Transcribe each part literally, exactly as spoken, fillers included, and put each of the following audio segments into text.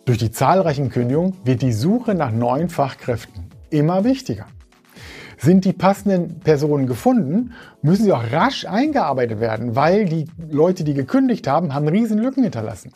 Durch die zahlreichen Kündigungen wird die Suche nach neuen Fachkräften immer wichtiger. Sind die passenden Personen gefunden, müssen sie auch rasch eingearbeitet werden, weil die Leute, die gekündigt haben, haben riesen Lücken hinterlassen.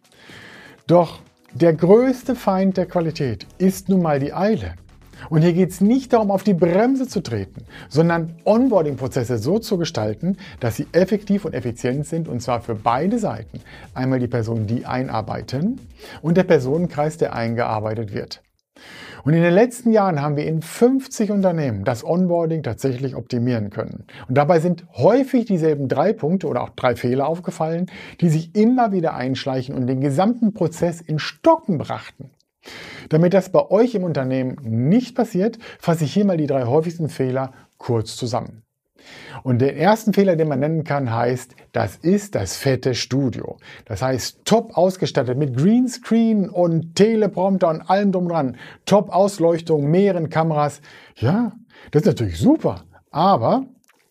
Doch der größte Feind der Qualität ist nun mal die Eile. Und hier geht es nicht darum, auf die Bremse zu treten, sondern Onboarding-Prozesse so zu gestalten, dass sie effektiv und effizient sind, und zwar für beide Seiten. Einmal die Personen, die einarbeiten, und der Personenkreis, der eingearbeitet wird. Und in den letzten Jahren haben wir in fünfzig Unternehmen das Onboarding tatsächlich optimieren können. Und dabei sind häufig dieselben drei Punkte oder auch drei Fehler aufgefallen, die sich immer wieder einschleichen und den gesamten Prozess in Stocken brachten. Damit das bei euch im Unternehmen nicht passiert, fasse ich hier mal die drei häufigsten Fehler kurz zusammen. Und den ersten Fehler, den man nennen kann, heißt, das ist das fette Studio. Das heißt, top ausgestattet mit Greenscreen und Teleprompter und allem drum dran. Top Ausleuchtung, mehreren Kameras. Ja, das ist natürlich super, aber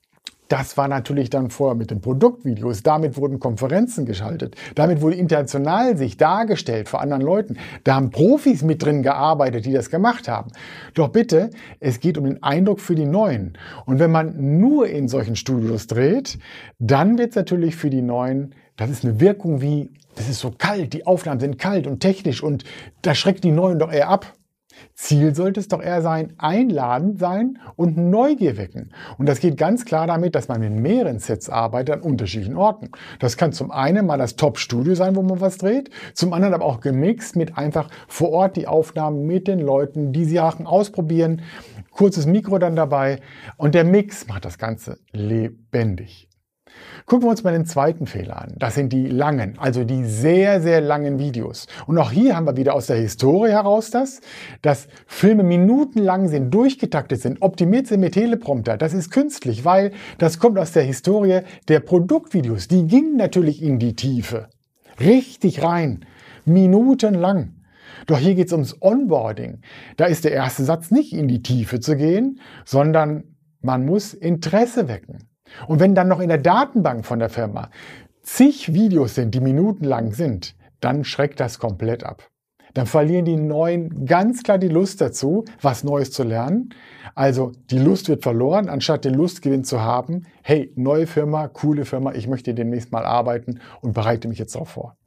das war natürlich dann vorher mit den Produktvideos. Damit wurden Konferenzen geschaltet. Damit wurde international sich dargestellt vor anderen Leuten. Da haben Profis mit drin gearbeitet, die das gemacht haben. Doch bitte, es geht um den Eindruck für die Neuen. Und wenn man nur in solchen Studios dreht, dann wird es natürlich für die Neuen, das ist eine Wirkung wie, das ist so kalt, die Aufnahmen sind kalt und technisch und das schreckt die Neuen doch eher ab. Ziel sollte es doch eher sein, einladend sein und Neugier wecken. Und das geht ganz klar damit, dass man mit mehreren Sets arbeitet an unterschiedlichen Orten. Das kann zum einen mal das Top-Studio sein, wo man was dreht, zum anderen aber auch gemixt mit einfach vor Ort die Aufnahmen mit den Leuten, die Sachen ausprobieren, kurzes Mikro dann dabei und der Mix macht das Ganze lebendig. Gucken wir uns mal den zweiten Fehler an. Das sind die langen, also die sehr, sehr langen Videos. Und auch hier haben wir wieder aus der Historie heraus das, dass Filme minutenlang sind, durchgetaktet sind, optimiert sind mit Teleprompter. Das ist künstlich, weil das kommt aus der Historie der Produktvideos. Die gingen natürlich in die Tiefe, richtig rein, minutenlang. Doch hier geht es ums Onboarding. Da ist der erste Satz nicht in die Tiefe zu gehen, sondern man muss Interesse wecken. Und wenn dann noch in der Datenbank von der Firma zig Videos sind, die minutenlang sind, dann schreckt das komplett ab. Dann verlieren die Neuen ganz klar die Lust dazu, was Neues zu lernen. Also die Lust wird verloren, anstatt den Lustgewinn zu haben. Hey, neue Firma, coole Firma, ich möchte demnächst mal arbeiten und bereite mich jetzt darauf vor.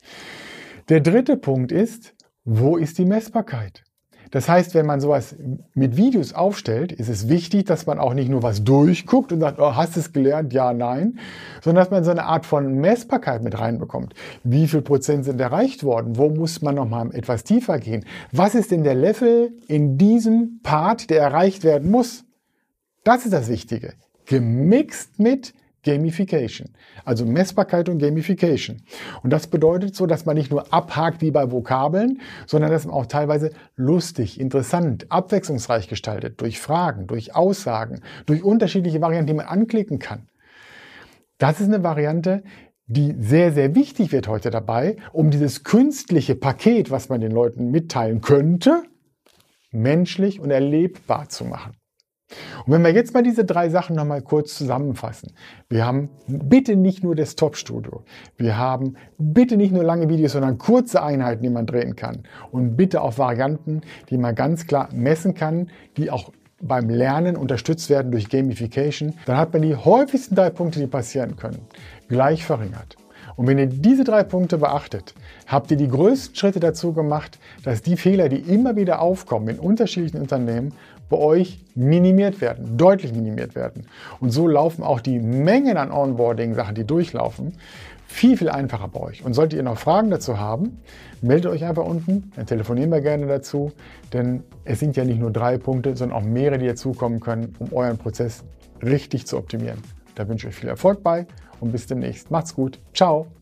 Der dritte Punkt ist, wo ist die Messbarkeit? Das heißt, wenn man sowas mit Videos aufstellt, ist es wichtig, dass man auch nicht nur was durchguckt und sagt, oh, hast du es gelernt? Ja, nein. Sondern dass man so eine Art von Messbarkeit mit reinbekommt. Wie viel Prozent sind erreicht worden? Wo muss man nochmal etwas tiefer gehen? Was ist denn der Level in diesem Part, der erreicht werden muss? Das ist das Wichtige. Gemixt mit Gamification, also Messbarkeit und Gamification. Und das bedeutet so, dass man nicht nur abhakt wie bei Vokabeln, sondern dass man auch teilweise lustig, interessant, abwechslungsreich gestaltet, durch Fragen, durch Aussagen, durch unterschiedliche Varianten, die man anklicken kann. Das ist eine Variante, die sehr, sehr wichtig wird heute dabei, um dieses künstliche Paket, was man den Leuten mitteilen könnte, menschlich und erlebbar zu machen. Und wenn wir jetzt mal diese drei Sachen nochmal kurz zusammenfassen. Wir haben bitte nicht nur das Top-Studio. Wir haben bitte nicht nur lange Videos, sondern kurze Einheiten, die man drehen kann. Und bitte auch Varianten, die man ganz klar messen kann, die auch beim Lernen unterstützt werden durch Gamification. Dann hat man die häufigsten drei Punkte, die passieren können, gleich verringert. Und wenn ihr diese drei Punkte beachtet, habt ihr die größten Schritte dazu gemacht, dass die Fehler, die immer wieder aufkommen in unterschiedlichen Unternehmen, bei euch minimiert werden, deutlich minimiert werden. Und so laufen auch die Mengen an Onboarding-Sachen, die durchlaufen, viel, viel einfacher bei euch. Und solltet ihr noch Fragen dazu haben, meldet euch einfach unten, dann telefonieren wir gerne dazu, denn es sind ja nicht nur drei Punkte, sondern auch mehrere, die dazukommen können, um euren Prozess richtig zu optimieren. Da wünsche ich euch viel Erfolg bei und bis demnächst. Macht's gut. Ciao.